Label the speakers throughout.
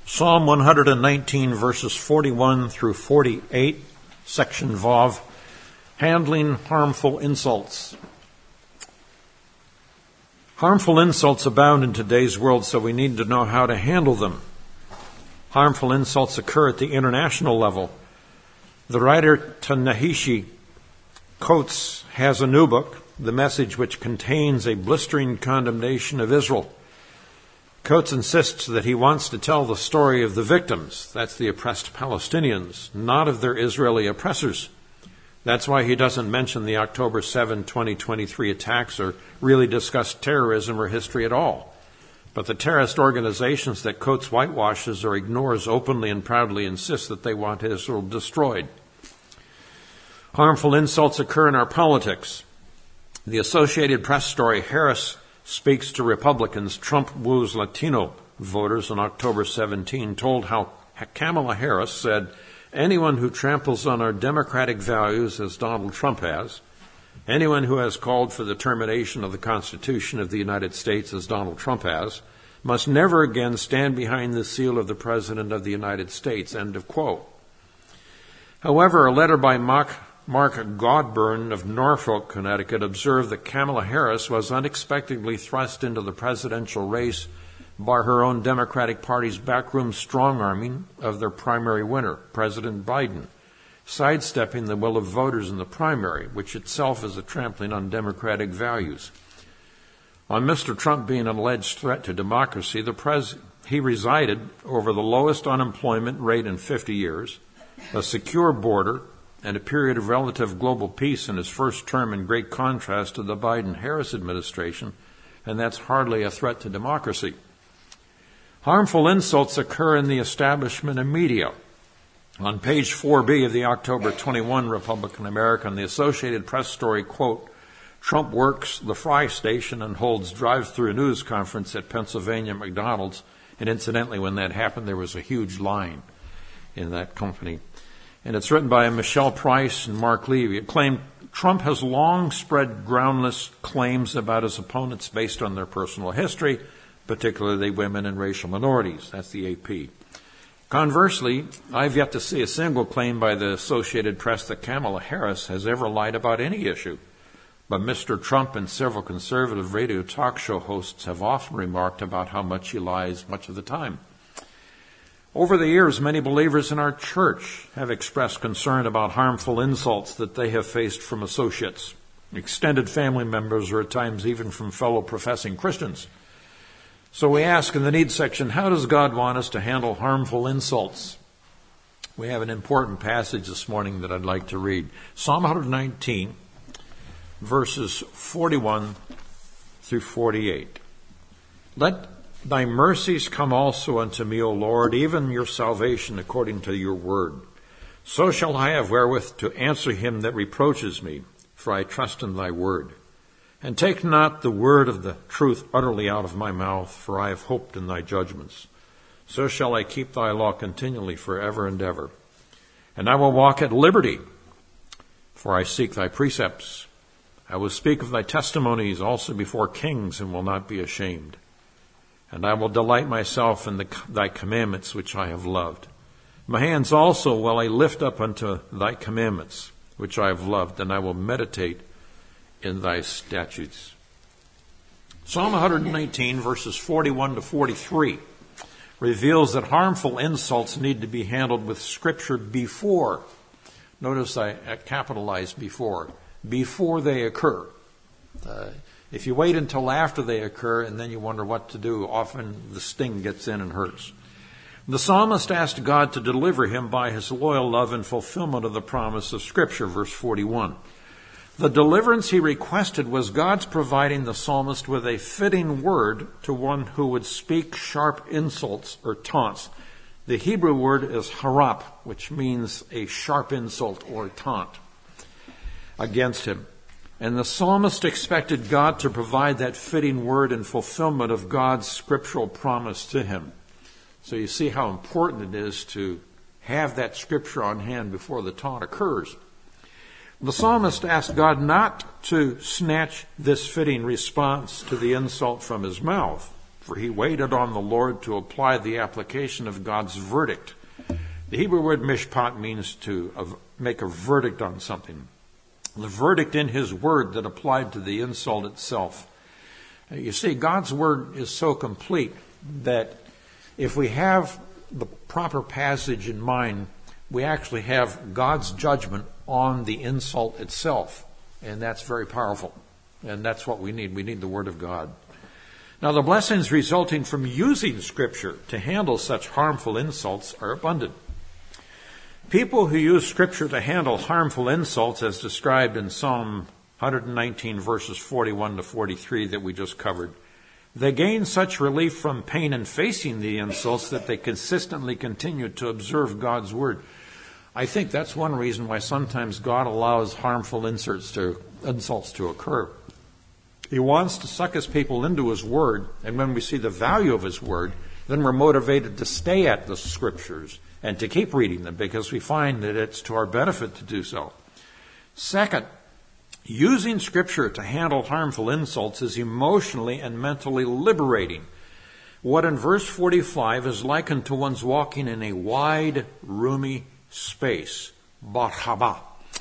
Speaker 1: Psalm 119, verses 41 through 48, section Vav, handling harmful insults. Harmful insults abound in today's world, so we need to know how to handle them. Harmful insults occur at the international level. The writer Ta-Nehisi Coates has a new book, The Message, which contains a blistering condemnation of Israel. Coates insists that he wants to tell the story of the victims, that's the oppressed Palestinians, not of their Israeli oppressors. That's why he doesn't mention the October 7, 2023 attacks or really discuss terrorism or history at all. But the terrorist organizations that Coates whitewashes or ignores openly and proudly insist that they want Israel destroyed. Harmful insults occur in our politics. The Associated Press story, Harris speaks to Republicans, Trump woos Latino voters on October 17, told how Kamala Harris said, anyone who tramples on our democratic values as Donald Trump has, anyone who has called for the termination of the Constitution of the United States as Donald Trump has, must never again stand behind the seal of the President of the United States, end of quote. However, a letter by Mark Godburn of Norfolk, Connecticut, observed that Kamala Harris was unexpectedly thrust into the presidential race by her own Democratic Party's backroom strong-arming of their primary winner, President Biden, sidestepping the will of voters in the primary, which itself is a trampling on democratic values. On Mr. Trump being an alleged threat to democracy, he resided over the lowest unemployment rate in 50 years, a secure border, and a period of relative global peace in his first term, in great contrast to the Biden-Harris administration, and that's hardly a threat to democracy. Harmful insults occur in the establishment and media. On page 4B of the October 21 Republican American, the Associated Press story, quote, Trump works the fry station and holds drive-through news conference at Pennsylvania McDonald's, and incidentally, when that happened, there was a huge line in that company. And it's written by Michelle Price and Mark Levy. It claimed Trump has long spread groundless claims about his opponents based on their personal history, particularly women and racial minorities. That's the AP. Conversely, I've yet to see a single claim by the Associated Press that Kamala Harris has ever lied about any issue. But Mr. Trump and several conservative radio talk show hosts have often remarked about how much he lies much of the time. Over the years, many believers in our church have expressed concern about harmful insults that they have faced from associates, extended family members, or at times even from fellow professing Christians. So we ask in the needs section, how does God want us to handle harmful insults? We have an important passage this morning that I'd like to read. Psalm 119, verses 41 through 48. Let thy mercies come also unto me, O Lord, even your salvation according to your word. So shall I have wherewith to answer him that reproaches me, for I trust in thy word. And take not the word of the truth utterly out of my mouth, for I have hoped in thy judgments. So shall I keep thy law continually forever and ever. And I will walk at liberty, for I seek thy precepts. I will speak of thy testimonies also before kings, and will not be ashamed. And I will delight myself in thy commandments which I have loved. My hands also will I lift up unto thy commandments which I have loved, and I will meditate in thy statutes. Psalm 119, verses 41 to 43, reveals that harmful insults need to be handled with Scripture before. Notice I capitalized before they occur. If you wait until after they occur and then you wonder what to do, often the sting gets in and hurts. The psalmist asked God to deliver him by his loyal love and fulfillment of the promise of Scripture, verse 41. The deliverance he requested was God's providing the psalmist with a fitting word to one who would speak sharp insults or taunts. The Hebrew word is harap, which means a sharp insult or taunt against him. And the psalmist expected God to provide that fitting word in fulfillment of God's scriptural promise to him. So you see how important it is to have that scripture on hand before the taunt occurs. The psalmist asked God not to snatch this fitting response to the insult from his mouth, for he waited on the Lord to apply the application of God's verdict. The Hebrew word mishpat means to make a verdict on something. The verdict in his word that applied to the insult itself. You see, God's word is so complete that if we have the proper passage in mind, we actually have God's judgment on the insult itself. And that's very powerful. And that's what we need. We need the Word of God. Now, the blessings resulting from using Scripture to handle such harmful insults are abundant. People who use Scripture to handle harmful insults, as described in Psalm 119, verses 41 to 43 that we just covered, they gain such relief from pain in facing the insults that they consistently continue to observe God's Word. I think that's one reason why sometimes God allows harmful insults to occur. He wants to suck his people into his Word, and when we see the value of his Word, then we're motivated to stay at the Scriptures and to keep reading them because we find that it's to our benefit to do so. Second, using Scripture to handle harmful insults is emotionally and mentally liberating. What in verse 45 is likened to one's walking in a wide, roomy space. Barhaba.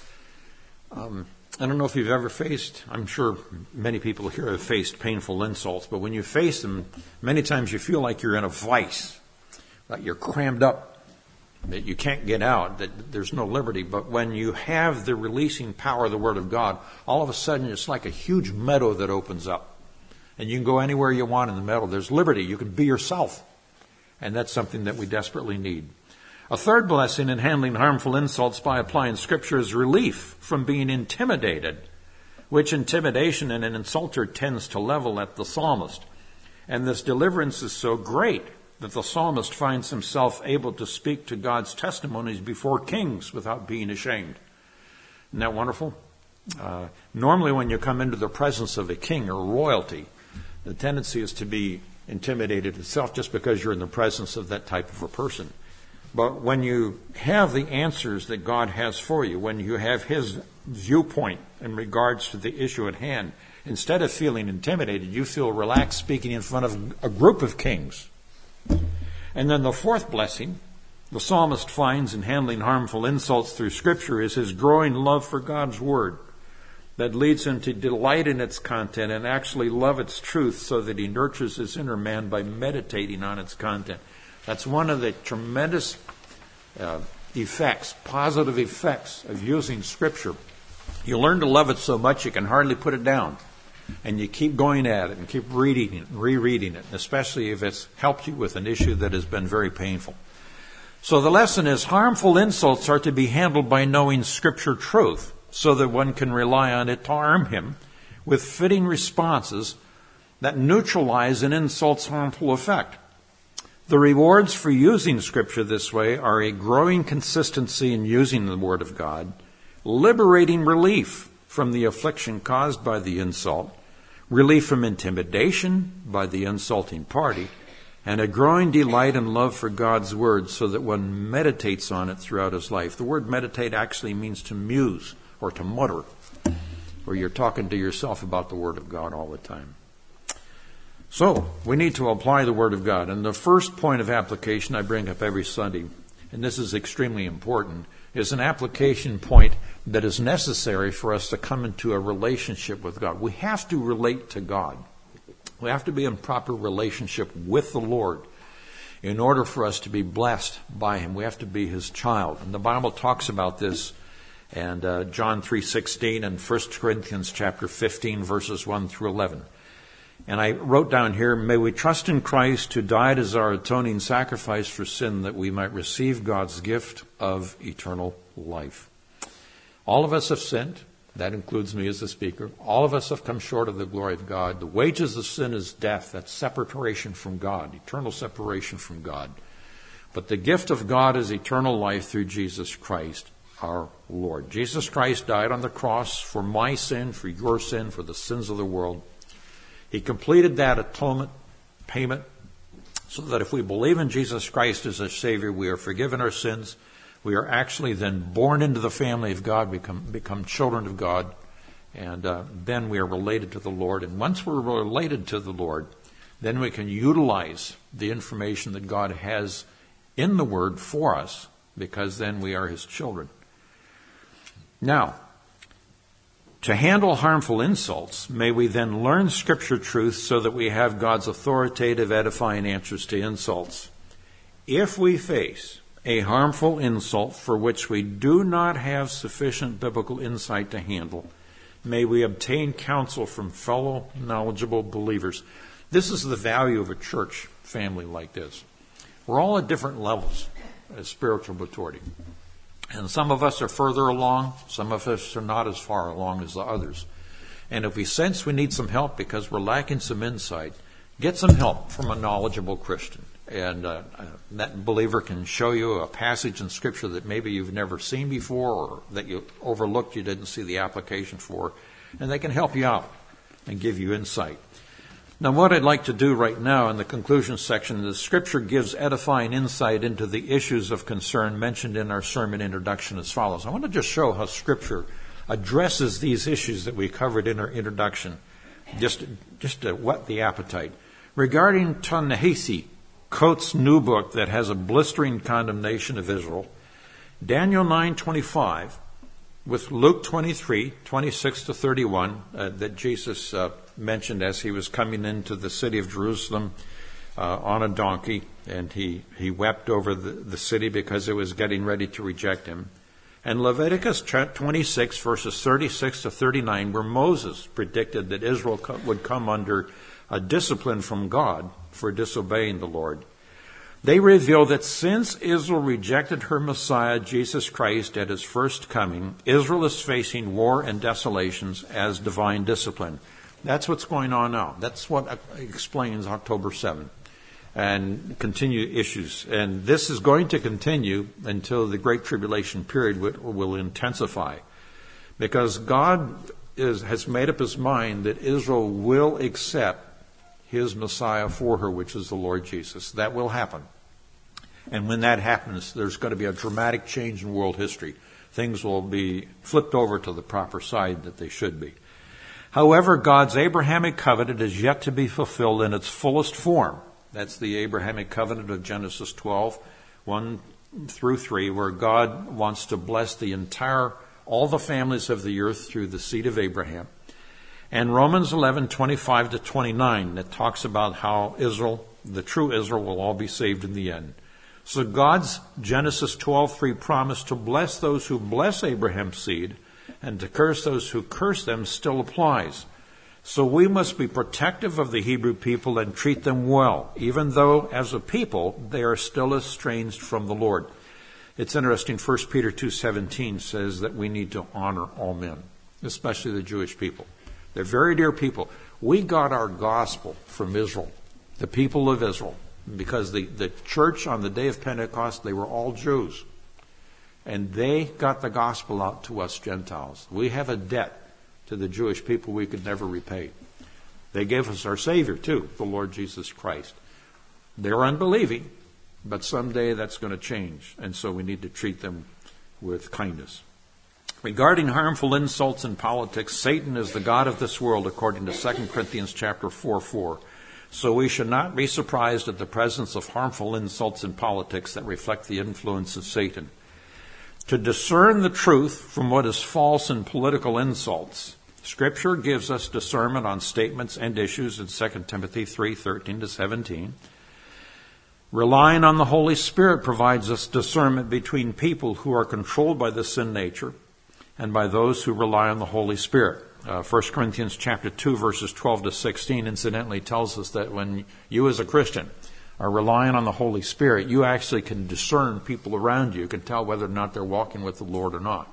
Speaker 1: I don't know if you've ever faced, I'm sure many people here have faced painful insults, but when you face them, many times you feel like you're in a vice, like you're crammed up, that you can't get out, that there's no liberty. But when you have the releasing power of the Word of God, all of a sudden it's like a huge meadow that opens up. And you can go anywhere you want in the meadow. There's liberty. You can be yourself. And that's something that we desperately need. A third blessing in handling harmful insults by applying Scripture is relief from being intimidated, which intimidation in an insulter tends to level at the psalmist. And this deliverance is so great that the psalmist finds himself able to speak to God's testimonies before kings without being ashamed. Isn't that wonderful? Normally when you come into the presence of a king or royalty, the tendency is to be intimidated itself just because you're in the presence of that type of a person. But when you have the answers that God has for you, when you have his viewpoint in regards to the issue at hand, instead of feeling intimidated, you feel relaxed speaking in front of a group of kings. And then the fourth blessing the psalmist finds in handling harmful insults through Scripture is his growing love for God's Word that leads him to delight in its content and actually love its truth so that he nurtures his inner man by meditating on its content. That's one of the tremendous positive effects of using Scripture. You learn to love it so much you can hardly put it down. And you keep going at it and keep reading it and rereading it, especially if it's helped you with an issue that has been very painful. So the lesson is harmful insults are to be handled by knowing Scripture truth so that one can rely on it to arm him with fitting responses that neutralize an insult's harmful effect. The rewards for using Scripture this way are a growing consistency in using the Word of God, liberating relief from the affliction caused by the insult, relief from intimidation by the insulting party, and a growing delight and love for God's Word so that one meditates on it throughout his life. The word meditate actually means to muse or to mutter, or you're talking to yourself about the Word of God all the time. So, we need to apply the Word of God. And the first point of application I bring up every Sunday, and this is extremely important, is an application point that is necessary for us to come into a relationship with God. We have to relate to God. We have to be in proper relationship with the Lord in order for us to be blessed by Him. We have to be His child. And the Bible talks about this in John 3:16 and 1 Corinthians chapter 15, verses 1 through 11. And I wrote down here, may we trust in Christ who died as our atoning sacrifice for sin that we might receive God's gift of eternal life. All of us have sinned. That includes me as the speaker. All of us have come short of the glory of God. The wages of sin is death. That's separation from God, eternal separation from God. But the gift of God is eternal life through Jesus Christ, our Lord. Jesus Christ died on the cross for my sin, for your sin, for the sins of the world. He completed that atonement payment so that if we believe in Jesus Christ as a Savior, we are forgiven our sins. We are actually then born into the family of God, become children of God, and then we are related to the Lord. And once we're related to the Lord, then we can utilize the information that God has in the Word for us, because then we are His children. Now, to handle harmful insults, may we then learn Scripture truth so that we have God's authoritative, edifying answers to insults. If we face a harmful insult for which we do not have sufficient biblical insight to handle, may we obtain counsel from fellow knowledgeable believers. This is the value of a church family like this. We're all at different levels of spiritual maturity. And some of us are further along, some of us are not as far along as the others. And if we sense we need some help because we're lacking some insight, get some help from a knowledgeable Christian. And that believer can show you a passage in Scripture that maybe you've never seen before, or that you overlooked, you didn't see the application for, and they can help you out and give you insight. Now, what I'd like to do right now in the conclusion section is Scripture gives edifying insight into the issues of concern mentioned in our sermon introduction as follows. I want to just show how Scripture addresses these issues that we covered in our introduction, just to whet the appetite. Regarding Ta-Nehisi, Coates' new book that has a blistering condemnation of Israel, Daniel 9:25, with Luke 23:26-31, that Jesus mentioned as he was coming into the city of Jerusalem on a donkey, and he wept over the city because it was getting ready to reject him. And Leviticus 26, verses 36-39, where Moses predicted that Israel would come under a discipline from God for disobeying the Lord. They reveal that since Israel rejected her Messiah, Jesus Christ, at his first coming, Israel is facing war and desolations as divine discipline. That's what's going on now. That's what explains October 7th and continued issues. And this is going to continue until the Great Tribulation period will intensify, because God has made up his mind that Israel will accept his Messiah for her, which is the Lord Jesus. That will happen. And when that happens, there's going to be a dramatic change in world history. Things will be flipped over to the proper side that they should be. However, God's Abrahamic covenant is yet to be fulfilled in its fullest form. That's the Abrahamic covenant of Genesis 12:1-3, where God wants to bless all the families of the earth through the seed of Abraham. And Romans 11:25-29, that talks about how Israel, the true Israel, will all be saved in the end. So God's Genesis 12:3 promise to bless those who bless Abraham's seed and to curse those who curse them still applies. So we must be protective of the Hebrew people and treat them well, even though as a people they are still estranged from the Lord. It's interesting, 1 Peter 2:17 says that we need to honor all men, especially the Jewish people. They're very dear people. We got our gospel from Israel, the people of Israel, because the church on the day of Pentecost, they were all Jews. And they got the gospel out to us Gentiles. We have a debt to the Jewish people we could never repay. They gave us our Savior too, the Lord Jesus Christ. They're unbelieving, but someday that's going to change. And so we need to treat them with kindness. Regarding harmful insults in politics, Satan is the god of this world, according to 2 Corinthians chapter 4:4. So we should not be surprised at the presence of harmful insults in politics that reflect the influence of Satan. To discern the truth from what is false in political insults, Scripture gives us discernment on statements and issues in 2 Timothy 3:13-17. Relying on the Holy Spirit provides us discernment between people who are controlled by the sin nature and by those who rely on the Holy Spirit. 1 Corinthians chapter 2, verses 12-16, incidentally tells us that when you as a Christian are relying on the Holy Spirit, you actually can discern people around you. You can tell whether or not they're walking with the Lord or not.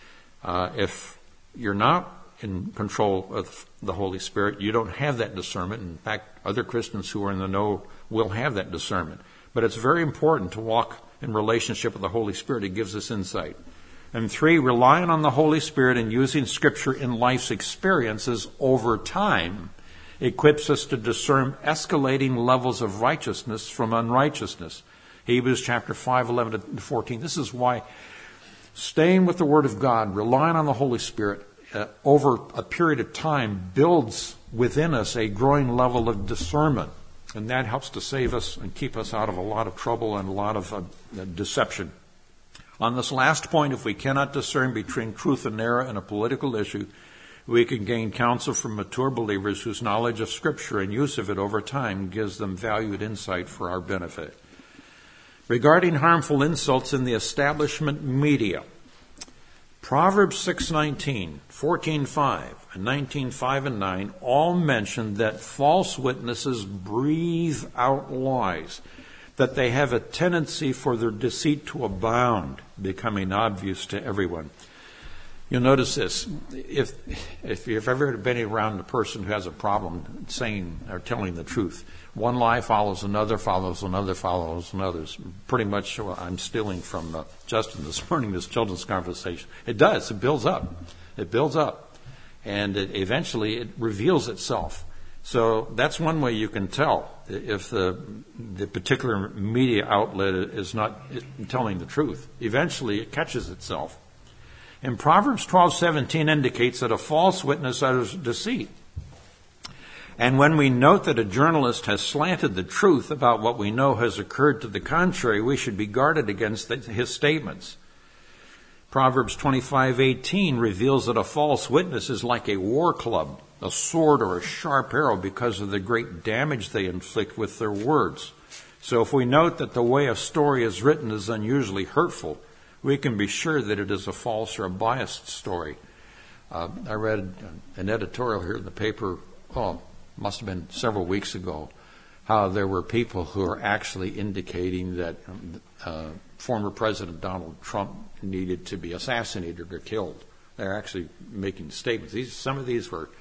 Speaker 1: If you're not in control of the Holy Spirit, you don't have that discernment. In fact, other Christians who are in the know will have that discernment. But it's very important to walk in relationship with the Holy Spirit. It gives us insight. And 3, relying on the Holy Spirit and using Scripture in life's experiences over time equips us to discern escalating levels of righteousness from unrighteousness. Hebrews chapter 5:11-14. This is why staying with the Word of God, relying on the Holy Spirit over a period of time builds within us a growing level of discernment And that helps to save us and keep us out of a lot of trouble and a lot of deception. On this last point, if we cannot discern between truth and error in a political issue, we can gain counsel from mature believers whose knowledge of Scripture and use of it over time gives them valued insight for our benefit. Regarding harmful insults in the establishment media, Proverbs 6:19, 14:5, and 19:5 and 9 all mention that false witnesses breathe out lies, that they have a tendency for their deceit to abound, becoming obvious to everyone. You'll notice this. If you've ever been around a person who has a problem saying or telling the truth, one lie follows another, follows another, follows another. Pretty much what I'm stealing from Justin this morning, this children's conversation. It does. It builds up. It builds up. And eventually it reveals itself. So that's one way you can tell if the particular media outlet is not telling the truth. Eventually it catches itself. And Proverbs 12:17 indicates that a false witness utters deceit. And when we note that a journalist has slanted the truth about what we know has occurred to the contrary, we should be guarded against his statements. Proverbs 25:18 reveals that a false witness is like a war club, a sword or a sharp arrow, because of the great damage they inflict with their words. So if we note that the way a story is written is unusually hurtful, we can be sure that it is a false or a biased story. I read an editorial here in the paper, must have been several weeks ago, how there were people who are actually indicating that former President Donald Trump needed to be assassinated or killed. They're actually making statements. Some of these were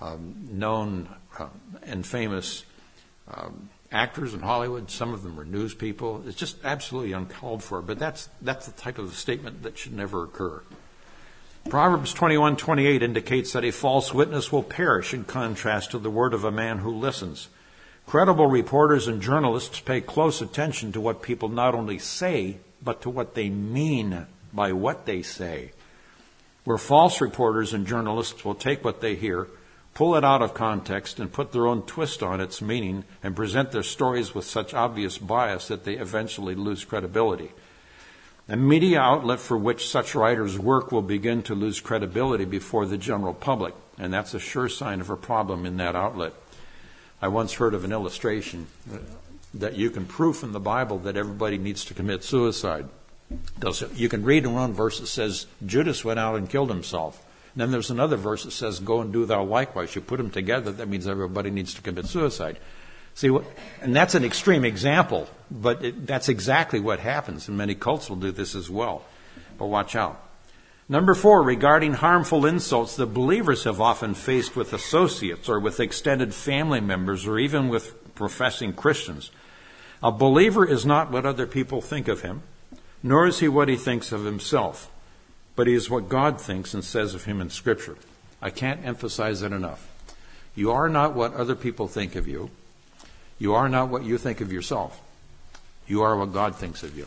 Speaker 1: known and famous actors in Hollywood. Some of them were news people. It's just absolutely uncalled for. But that's the type of statement that should never occur. Proverbs 21:28 indicates that a false witness will perish, in contrast to the word of a man who listens. Credible reporters and journalists pay close attention to what people not only say, but to what they mean by what they say. Where false reporters and journalists will take what they hear, pull it out of context, and put their own twist on its meaning, and present their stories with such obvious bias that they eventually lose credibility. A media outlet for which such writers work will begin to lose credibility before the general public, and that's a sure sign of a problem in that outlet. I once heard of an illustration that you can prove from the Bible that everybody needs to commit suicide. You can read in one verse that says Judas went out and killed himself. And then there's another verse that says, go and do thou likewise. You put them together, that means everybody needs to commit suicide. See, and that's an extreme example, but that's exactly what happens, and many cults will do this as well. But watch out. Number 4, regarding harmful insults that believers have often faced with associates or with extended family members or even with professing Christians. A believer is not what other people think of him, nor is he what he thinks of himself, but he is what God thinks and says of him in Scripture. I can't emphasize that enough. You are not what other people think of you. You are not what you think of yourself. You are what God thinks of you.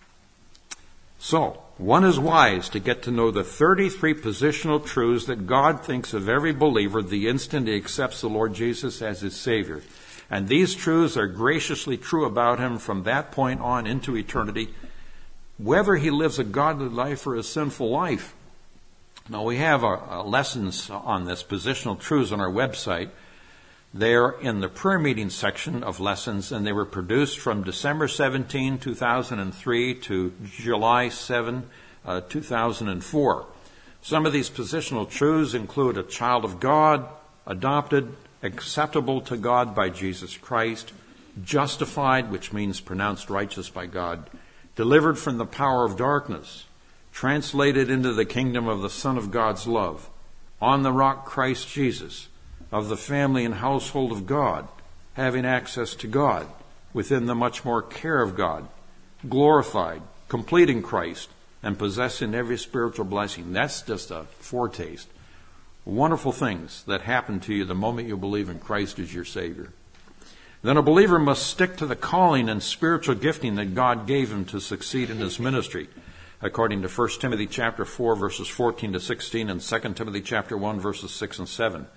Speaker 1: So, one is wise to get to know the 33 positional truths that God thinks of every believer the instant he accepts the Lord Jesus as his Savior. And these truths are graciously true about him from that point on into eternity, whether he lives a godly life or a sinful life. Now, we have lessons on this, positional truths, on our website. They're in the prayer meeting section of lessons, and they were produced from December 17, 2003 to July 7, 2004. Some of these positional truths include a child of God, adopted, acceptable to God by Jesus Christ, justified, which means pronounced righteous by God, delivered from the power of darkness, translated into the kingdom of the Son of God's love, on the rock Christ Jesus, of the family and household of God, having access to God, within the much more care of God, glorified, complete in Christ, and possessing every spiritual blessing. That's just a foretaste. Wonderful things that happen to you the moment you believe in Christ as your Savior. Then a believer must stick to the calling and spiritual gifting that God gave him to succeed in his ministry, according to 1 Timothy chapter 4, verses 14 to 16, and 2 Timothy chapter 1, verses 6 and 7.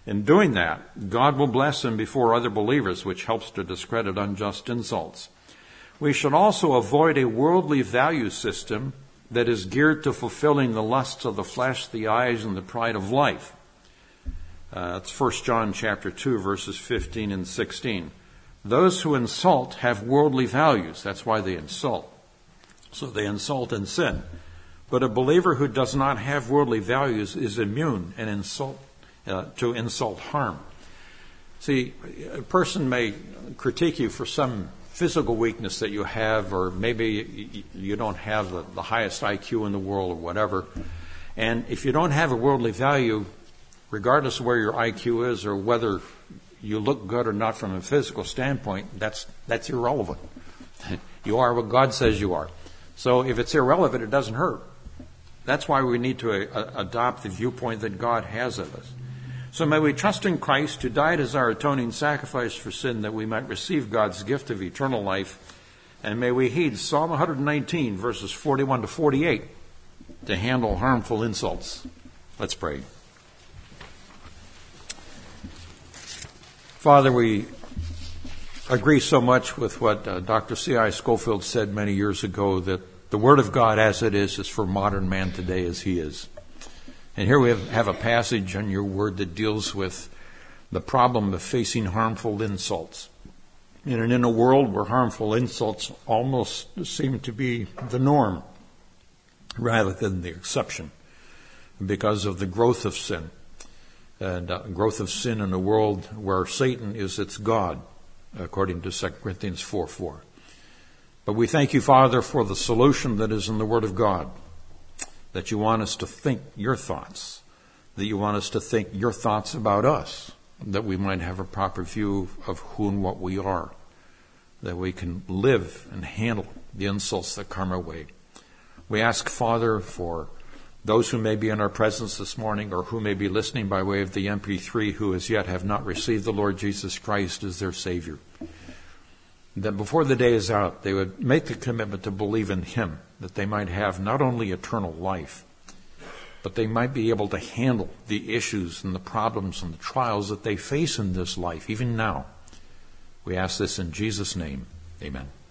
Speaker 1: In doing that, God will bless him before other believers, which helps to discredit unjust insults. We should also avoid a worldly value system that is geared to fulfilling the lusts of the flesh, the eyes, and the pride of life. It's 1 John chapter 2, verses 15 and 16. Those who insult have worldly values. That's why they insult. So they insult and sin. But a believer who does not have worldly values is immune to insult harm. See, a person may critique you for some physical weakness that you have, or maybe you don't have the highest IQ in the world or whatever. And if you don't have a worldly value, regardless of where your IQ is or whether you look good or not from a physical standpoint, that's irrelevant. You are what God says you are. So if it's irrelevant, it doesn't hurt. That's why we need to adopt the viewpoint that God has of us. So may we trust in Christ, who died as our atoning sacrifice for sin, that we might receive God's gift of eternal life. And may we heed Psalm 119, verses 41 to 48, to handle harmful insults. Let's pray. Father, we agree so much with what Dr. C.I. Scofield said many years ago, that the Word of God as it is for modern man today as he is. And here we have a passage in your Word that deals with the problem of facing harmful insults. And in a world where harmful insults almost seem to be the norm rather than the exception because of the growth of sin. And growth of sin in a world where Satan is its God, according to 2 Corinthians 4:4. But we thank you, Father, for the solution that is in the Word of God, that you want us to think your thoughts, that you want us to think your thoughts about us, that we might have a proper view of who and what we are, that we can live and handle the insults that come our way. We ask, Father, for those who may be in our presence this morning or who may be listening by way of the MP3 who as yet have not received the Lord Jesus Christ as their Savior, that before the day is out, they would make the commitment to believe in Him, that they might have not only eternal life, but they might be able to handle the issues and the problems and the trials that they face in this life, even now. We ask this in Jesus' name. Amen.